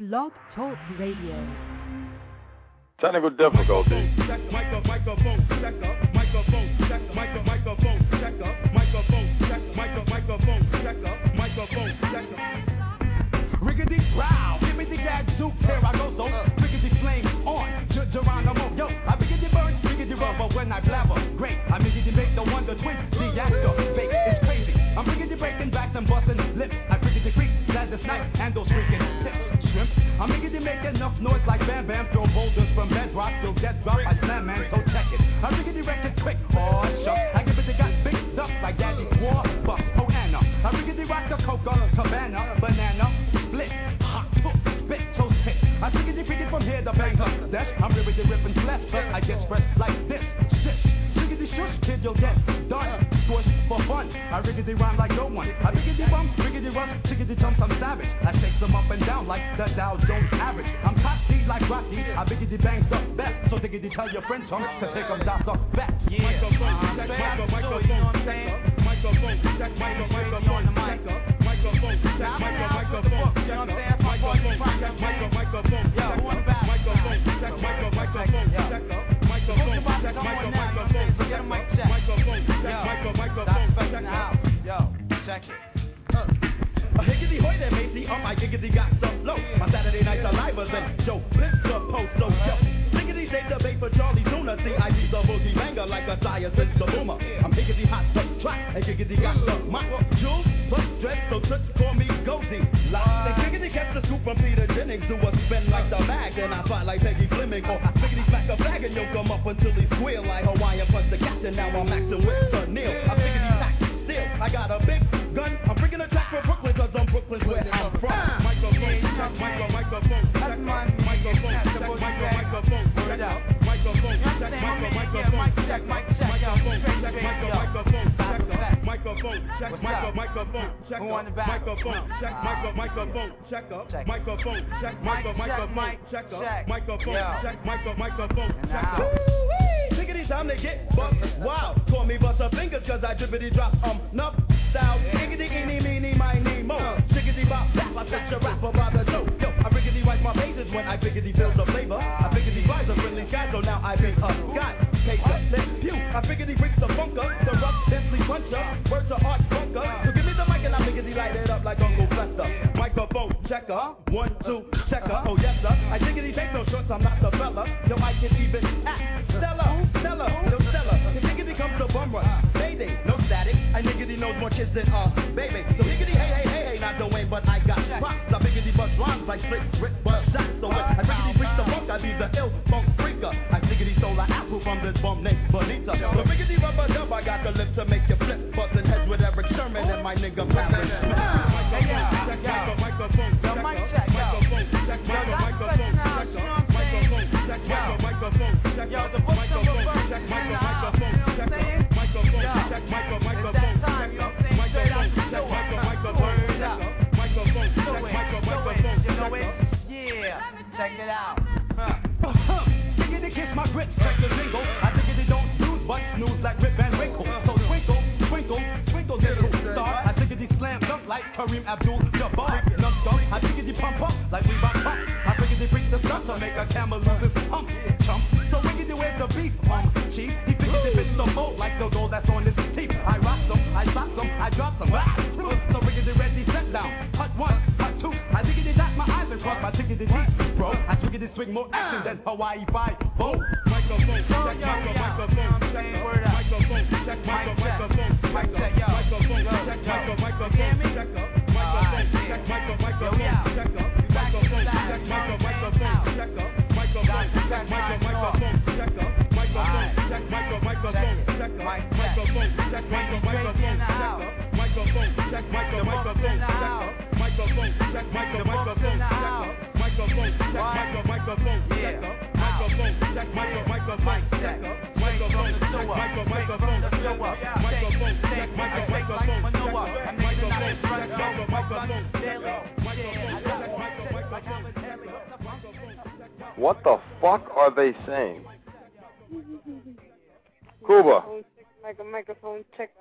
Blog Talk Radio. Technical difficulties. Microphone check up. Microphone check up. Microphone check up. Microphone check up. Microphone check up. Riggedy growl, give me the gadzooks, here I go, so riggedy flame on, Geronimo, yo, I riggedy burn, riggedy rubber when I blabber, great, I riggedy make the wonder twin, the actor, fake, it's crazy, I'm riggedy breaking backs and busting lips, I riggedy freak, glad the snipe, and those freaking tips, shrimp, I'm riggedy make enough noise like Bam Bam, throw boulders from bedrock, still get dropped by Slam Man, so check it, I riggedy wreck it quick, oh shuck, I give it the got big stuff like Daddy War, Buck, Hoanna, I riggedy rock the Coca, Cabana, banana, split, hot, hook, spit, toast, hit. I riggedy freaking from here to Bangladesh. I'm riggedy ripping flesh, but I get spread like this. Shit, riggedy shush, kid, you'll get done. Squish for fun. I riggedy rhyme like no one. I riggedy bum, riggedy run, chickedy jumps, I'm savage. I shake them up and down like the Dow Jones average. I'm top speed like Rocky. I riggedy bang the best. So diggity tell your friends to take them down the back. Yeah, microphone check, microphone check, microphone check, microphone check, microphone check, microphone check, microphone check, microphone check, microphone check, microphone check, check it. A higgity hoy that Macy on my giggity got so low. My Saturday nights are live and Joe Pistol post so yo. Higgity shake the bait for Charlie Tuna. See I use a boogie banger like a science in the boomer. I'm higgity hot to track and giggity got the my jewels plus dress so touch call me Goldie. And giggity catch the scoop from Peter Jennings do a spin like the mag and I fight like Peggy Fleming or higgity smack a flag and you'll come up until he squeal like Hawaiian punch the captain. Now I'm maxing with the Neil. I'm higgity tack still. I got a big gun. I'm bringing a track for Brooklyn cause I'm Brooklyn's where I'm from. Microphone check, microphone check, microphone check, microphone check out. Microphone check, microphone check, microphone check, microphone check, microphone check, microphone check, microphone check, microphone check up, microphone check, microphone check up, microphone check, microphone check up. Tickety time to get buck wow. Call me Buster Fingers cause I drippity drop nup style. Tickety eeny meeny miny mo. Tickety bop rap I set your rapper by the dope. Yo, I riggedy wipe my faces when I biggity feel the flavor. I biggity rise a friendly guy so now I be a guy. Take a let pew. I biggity breaks the bunker. The rough densely puncher. Words of art bunker. So give me the mic and I biggity light it up like Uncle Fester. Microphone checker. 1, 2 checker. Oh yes sir. I diggity take no shorts. I'm not the fella. Yo I can even act. Stella. Yo Stella. If diggity comes to bum run. Mayday. No static. I niggity knows more kids than baby. So higgity hey not the way but I got props. I biggity bust rhymes like straight rip buzz shots. So when I biggity freak the funk I be the ill funk freaker. I diggity stole an apple from this bum named Bonita. The biggity rubber dub I got the lips to make you flip. Bustin' heads with Eric Sherman and my nigga Paris. Microphone check, microphone check, microphone check, microphone check, microphone check, yo the microphone check, microphone check, microphone check, microphone check, microphone check, check it out. Diggity kiss my grits, check the jingle. I diggity don't snooze, but snooze like Rip Van Winkle. So twinkle, little star. I diggity slam dunk like Kareem Abdul-Jabbar. I diggity pump up like we rock pump. I diggity freak the stuff to make a camel lose his hump. Chump, so wiggity where's the beef, chief? He diggity fits the boat like the gold that's on his teeth. I rock them, I sock them, I drop them. So wiggity ready, set down. Hut 1, hut 2. I diggity knock my eyes across my diggity teeth, bro. I diggity swing more action than Hawaii 5. Boom. Microphone check, microphone check, microphone check, microphone check, microphone check, microphone check, microphone check, microphone check, microphone check, microphone check, microphone check, microphone check, microphone check, microphone check, microphone check, microphone check, microphone check, microphone check, microphone What the fuck are they saying? Cuba. Microphone checker.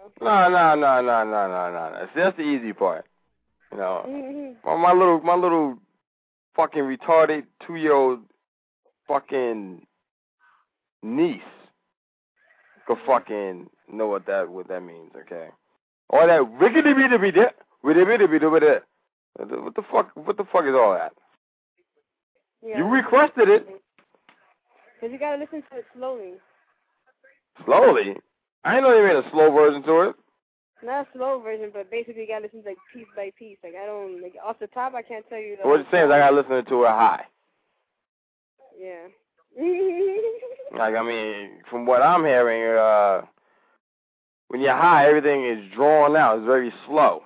No. That's the easy part. You know, my little fucking retarded 2-year-old fucking niece could fucking know what that means, okay? All that wiggity-bitty-bitty, wiggity-bitty-bitty. What the fuck is all that? Yeah, you requested it. Because you gotta listen to it slowly. Slowly? I didn't know they made a slow version to it. Not a slow version, but basically you gotta listen to like piece by piece. Like I don't, like off the top I can't tell you. What you're saying is I gotta listen to it high. Yeah. Like, I mean, from what I'm hearing, when you're high, everything is drawn out. It's very slow.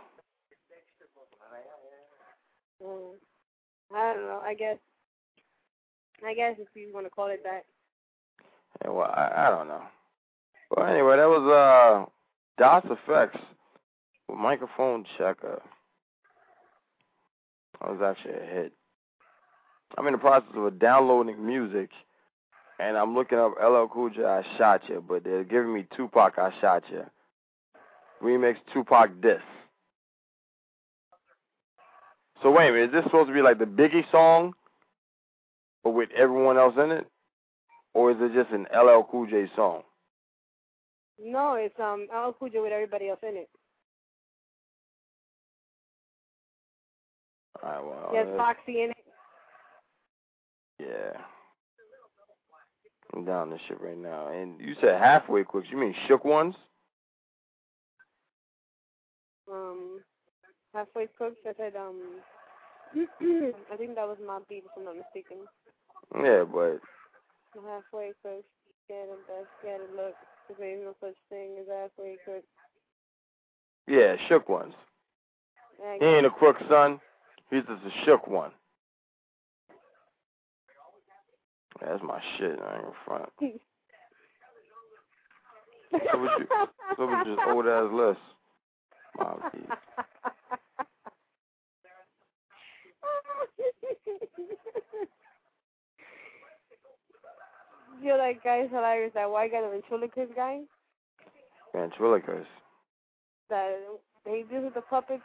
I don't know. I guess if you want to call it that. Yeah, well, I don't know. Well, anyway, that was DOS Effects with Microphone Checker. That was actually a hit. I'm in the process of downloading music, and I'm looking up LL Cool J, I Shot Ya, but they're giving me Tupac, I Shot Ya. Remix Tupac Diss. So wait a minute, is this supposed to be like the Biggie song, but with everyone else in it? Or is it just an LL Cool J song? No, it's LL Cool J with everybody else in it. Alright, well. There's Foxy in it. Yeah. I'm down this shit right now. And you said halfway quicks. You mean shook ones? Halfway cooks. I said I think that was my beat, if I'm not mistaken. Yeah, but Halfway cooks. Get the best. Get a look. Because there ain't no such thing as halfway cooks. yeah, shook ones. He ain't a crook, son. He's just a shook one. That's my shit. I ain't gonna front. So was just old ass list. My piece. Yo, that guy's hilarious. That white guy, the ventriloquist guy. Ventriloquist. That he deals with the puppets.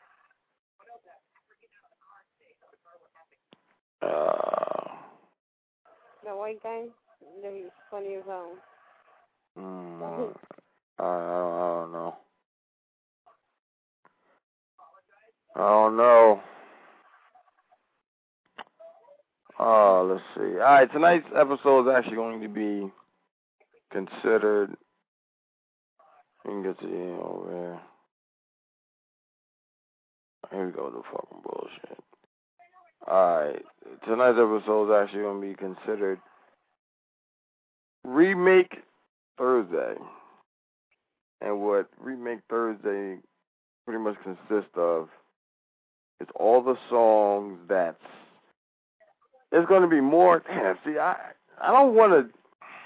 That white guy. Yeah, he's funny as hell. I don't know. I don't know. Let's see. All right, tonight's episode is actually going to be considered. You can get to the end over there. Here we go with the fucking bullshit. Alright, tonight's episode is actually going to be considered Remake Thursday. And what Remake Thursday pretty much consists of is all the songs that's... There's going to be more... Damn, see, I don't want to...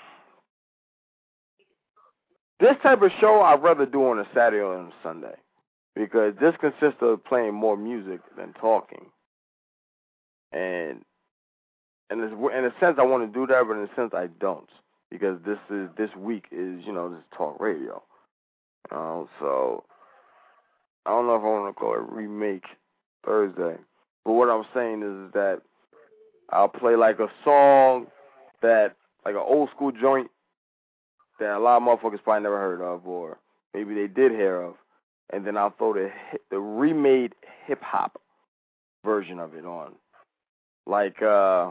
This type of show I'd rather do on a Saturday or on a Sunday. Because this consists of playing more music than talking. And in a sense I want to do that, but in a sense I don't. Because this week is, this talk radio. So I don't know if I want to call it Remake Thursday. But what I'm saying is that I'll play like a song that, like an old school joint that a lot of motherfuckers probably never heard of, or maybe they did hear of, and then I'll throw the remade hip hop version of it on. Like, for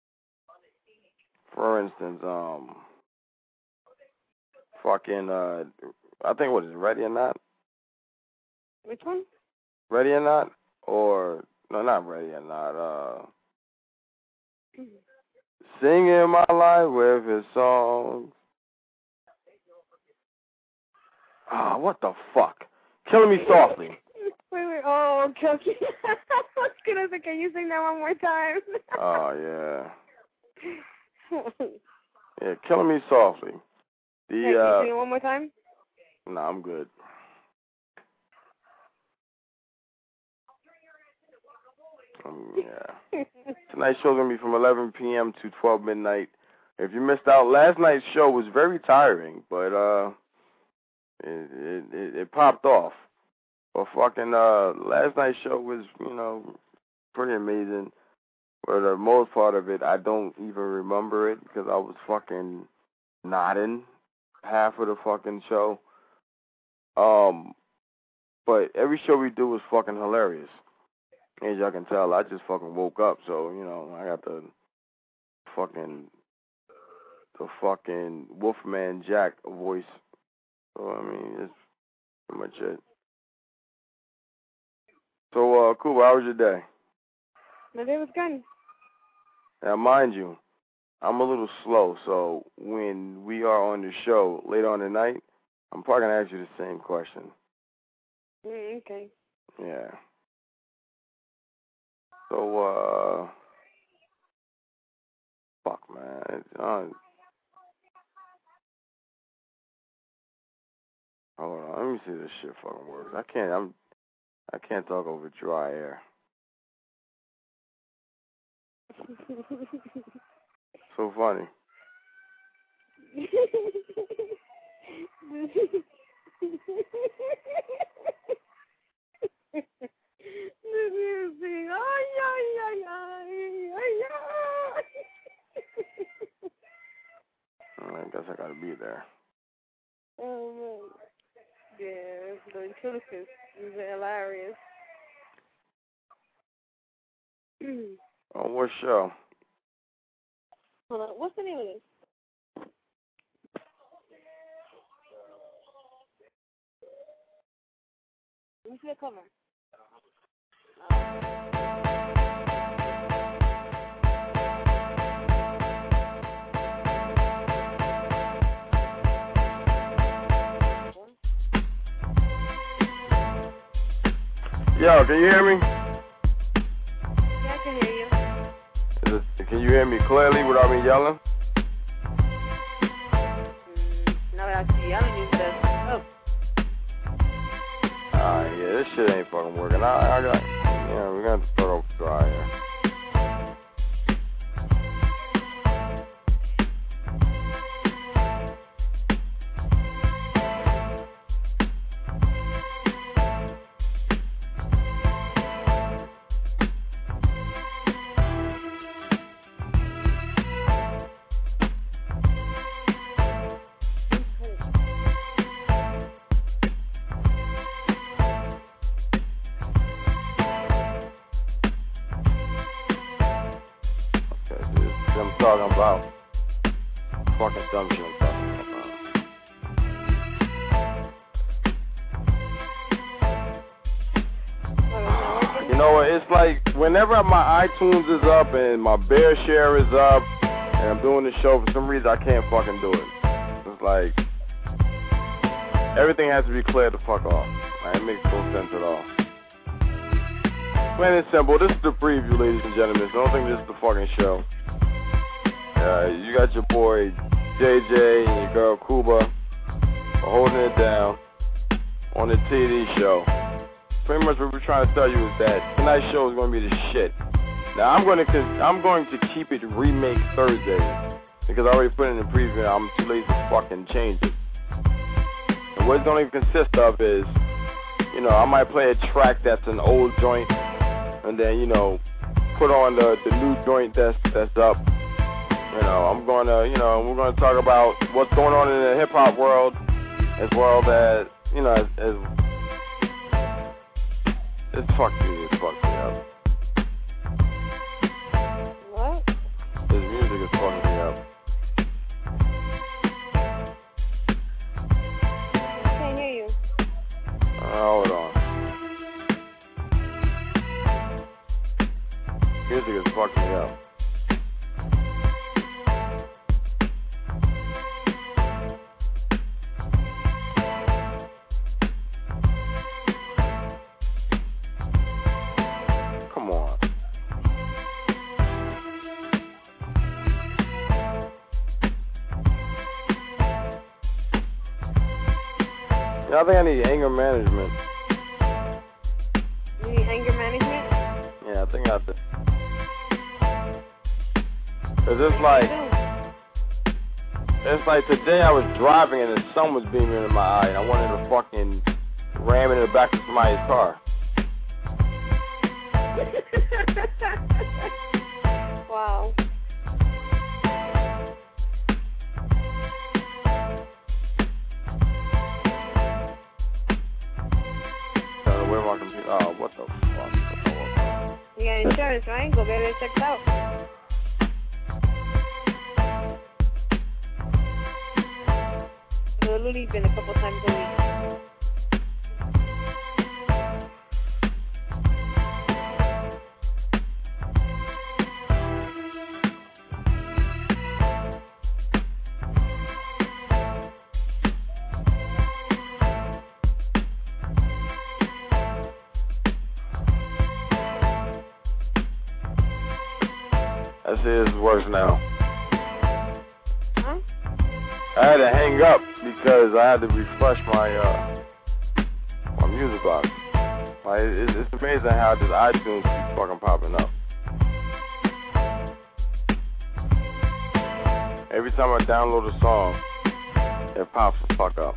instance, I think, what is it, Ready or Not? Which one? Ready or Not? Or, no, not Ready or Not, Singing My Life with His Songs. What the fuck? Killing Me Softly. Wait, oh, okay. I was gonna say, can you sing that one more time? Oh, yeah. Yeah, Killing Me Softly. Can you sing it one more time? Nah, I'm good. Yeah. Tonight's show's going to be from 11 p.m. to 12 midnight. If you missed out, last night's show was very tiring, but it popped off. But fucking last night's show was, pretty amazing. For the most part of it, I don't even remember it because I was fucking nodding half of the fucking show. But every show we do is fucking hilarious. As y'all can tell, I just fucking woke up, so, you know, I got the fucking Wolfman Jack voice. So, I mean, it's pretty much it. So, Cuba, how was your day? My day was good. Now, mind you, I'm a little slow, so when we are on the show later on tonight, I'm probably going to ask you the same question. Okay. Yeah. So, fuck, man. Hold on, let me see if this shit fucking works. I can't talk over dry air. So funny. The music. Ay. I guess I gotta be there. Oh man. Yeah, the ventriloquist is hilarious. Oh, what show? Hold on, what's the name of this? Let me see the cover. Yo, can you hear me? Yeah, I can hear you. Can you hear me clearly without me yelling? Now that I see yelling, you better up. Yeah, this shit ain't fucking working. We're gonna have to start over dry here. I'm talking about fucking dumb shit I'm talking about. You know what, it's like whenever my iTunes is up and my Bear Share is up and I'm doing the show, for some reason I can't fucking do it. It's like everything has to be cleared the fuck off. Like, it makes no sense at all. Plain and simple, this is the preview, ladies and gentlemen. So I don't think this is the fucking show. You got your boy JJ and your girl Cuba holding it down on the TD show. Pretty much what we're trying to tell you is that tonight's show is going to be the shit. Now I'm going to keep it remake Thursdays because I already put it in the preview and I'm too lazy to fucking change it. And what it's going to consist of is, you know, I might play a track that's an old joint and then, you know, put on the new joint that's up. You know, I'm gonna, you know, we're gonna talk about what's going on in the hip hop world, as well as, you know, as it's fucked me up. What? His music is fucking me up. I can't hear you. Hold on. Music is fucking me up. I think I need anger management. You need anger management? Yeah, I think I have to. Cause it's like today I was driving and the sun was beaming in my eye and I wanted to fucking ram it in the back of somebody's car. get it checked out. So Luli's been a couple times a week. I see this is worse now. Huh? I had to hang up because I had to refresh my my music box. Like it's amazing how this iTunes keeps fucking popping up. Every time I download a song, it pops the fuck up.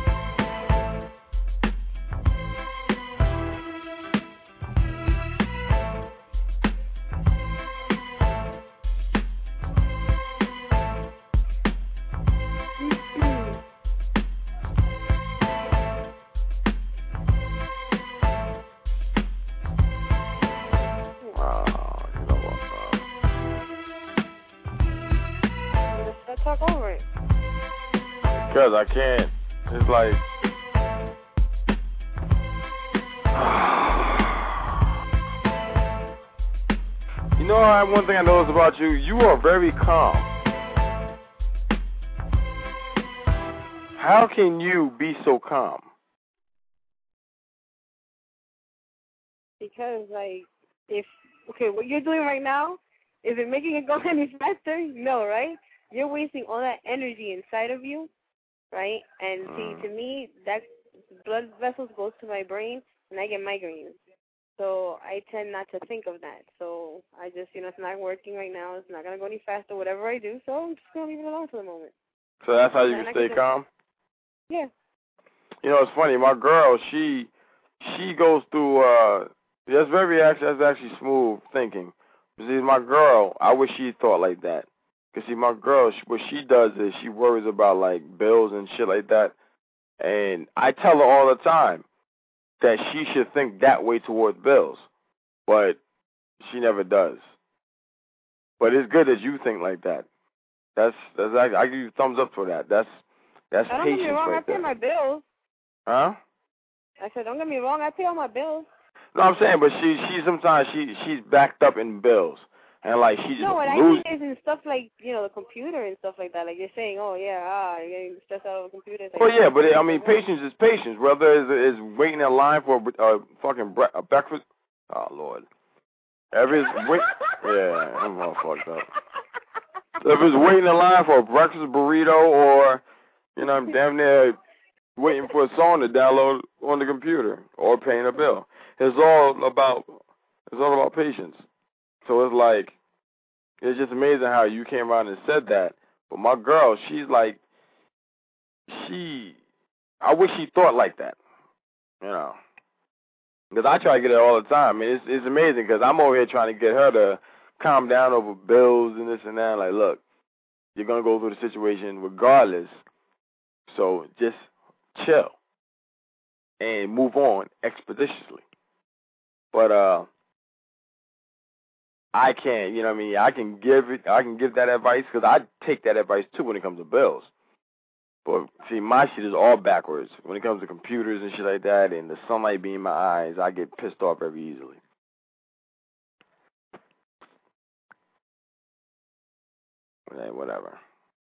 Talk over it. Because I can't. It's like. You know, one thing I noticed about you, you are very calm. How can you be so calm? Because, like, what you're doing right now, is it making it go any faster? No, right? You're wasting all that energy inside of you, right? And see, to me, that blood vessels goes to my brain, and I get migraines. So I tend not to think of that. So I just, it's not working right now. It's not going to go any faster, whatever I do. So I'm just going to leave it alone for the moment. So that's how you can stay calm? Yeah. You know, it's funny. My girl, she goes through, that's actually smooth thinking. See, my girl, I wish she thought like that. Because, see, my girl, what she does is she worries about, like, bills and shit like that. And I tell her all the time that she should think that way towards bills. But she never does. But it's good that you think like that. I give you a thumbs up for that. That's patience right there. Don't get me wrong, I pay my bills. Huh? I said, don't get me wrong, I pay all my bills. No, I'm saying, but she sometimes she's backed up in bills. And, like, she just No, what I mean is in stuff like, the computer and stuff like that. Like, you're saying, you're getting stressed out over the computer. Well, yeah, but, patience is patience. Whether it's waiting in line for a fucking breakfast. Oh, Lord. If it's yeah, I'm all fucked up. If it's waiting in line for a breakfast burrito or, I'm damn near waiting for a song to download on the computer or paying a bill. It's all about patience. So it's like, it's just amazing how you came around and said that. But my girl, she's like, I wish she thought like that, Because I try to get her all the time. I mean, it's amazing because I'm over here trying to get her to calm down over bills and this and that. Like, look, you're going to go through the situation regardless. So just chill and move on expeditiously. But I can't, I can give that advice because I take that advice too when it comes to bills. But see, my shit is all backwards when it comes to computers and shit like that, and the sunlight being in my eyes. I get pissed off very easily. Hey, whatever.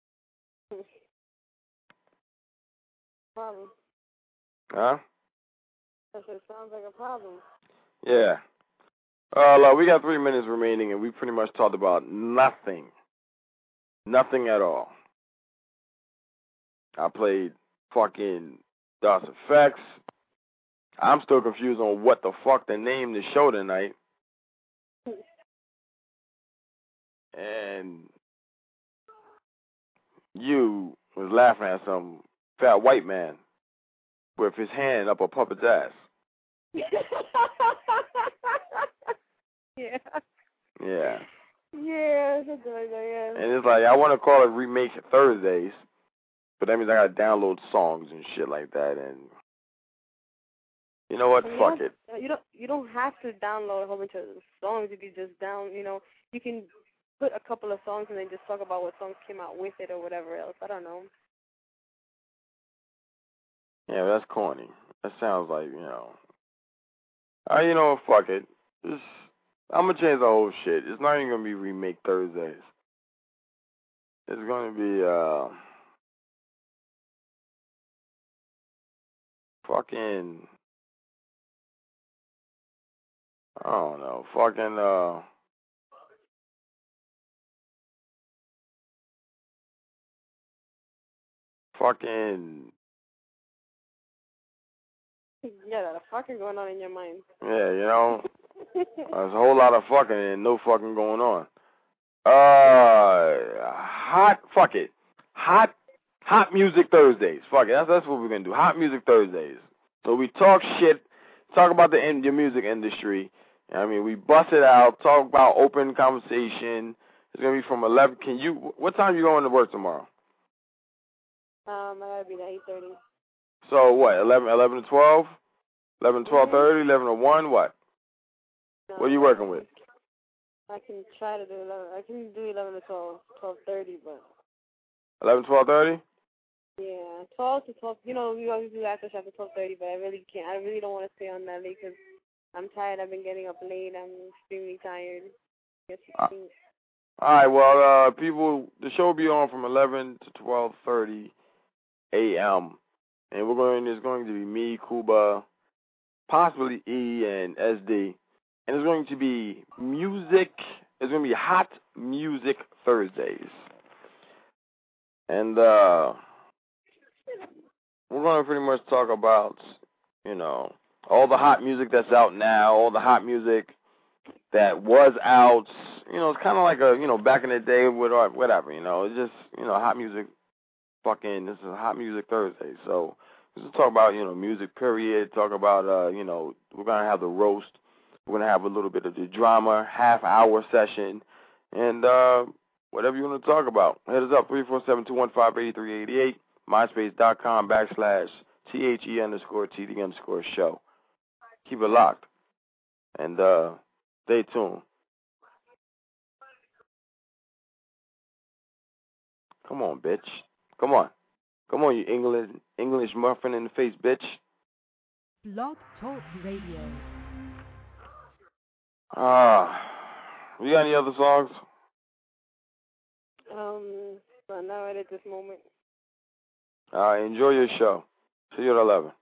Problem. Huh? That sounds like a problem. Yeah. We got 3 minutes remaining, and we pretty much talked about nothing. Nothing at all. I played fucking DOS Effects. I'm still confused on what the fuck they named the show tonight. And you was laughing at some fat white man with his hand up a puppet's ass. Yeah. Yeah. Yeah, something like that, yeah. And it's like, I want to call it Remake Thursdays, but that means I got to download songs and shit like that. And You know what? Fuck it. You don't have to download a whole bunch of songs. You can just you can put a couple of songs and then just talk about what songs came out with it or whatever else. I don't know. Yeah, that's corny. That sounds like, you know, fuck it. I'm going to change the whole shit. It's not even going to be Remake Thursdays. It's going to be, fucking, I don't know, fucking, Yeah, there's fucking going on in your mind. Yeah, you know, there's a whole lot of fucking and no fucking going on. Hot Music Thursdays. Fuck it, that's what we're gonna do. Hot Music Thursdays. So we talk shit, talk about the music industry. I mean, we bust it out, talk about open conversation. It's gonna be from 11. What time you going to work tomorrow? I gotta be there 8:30. So what? 11 to 12? 11 to 12:30? 11 to 1? What? No, What are you working with? I can try to do 11. I can do 11 to 12:30, but 11 to 12:30? Yeah, 12 to 12. You know, we always do aftershock at 12:30, but I really can't. I really don't want to stay on that late because I'm tired. I've been getting up late. I'm extremely tired. All right. Well, people, the show will be on from 11 to 12:30 a.m. and it's going to be me, Cuba, possibly E and SD, and it's going to be music. It's going to be Hot Music Thursdays, and we're going to pretty much talk about, all the hot music that's out now, all the hot music that was out. It's kind of like back in the day with whatever, it's just, hot music. This is Hot Music Thursday, so let's just talk about, music, period. Talk about, we're going to have the roast. We're going to have a little bit of the drama, half-hour session, and whatever you want to talk about. Hit us up, 347-215-8388, myspace.com/THE_TD_show. Keep it locked, and stay tuned. Come on, bitch. Come on, you English muffin in the face, bitch. Blog Talk Radio. You got any other songs? But not right at this moment. Enjoy your show. See you at 11.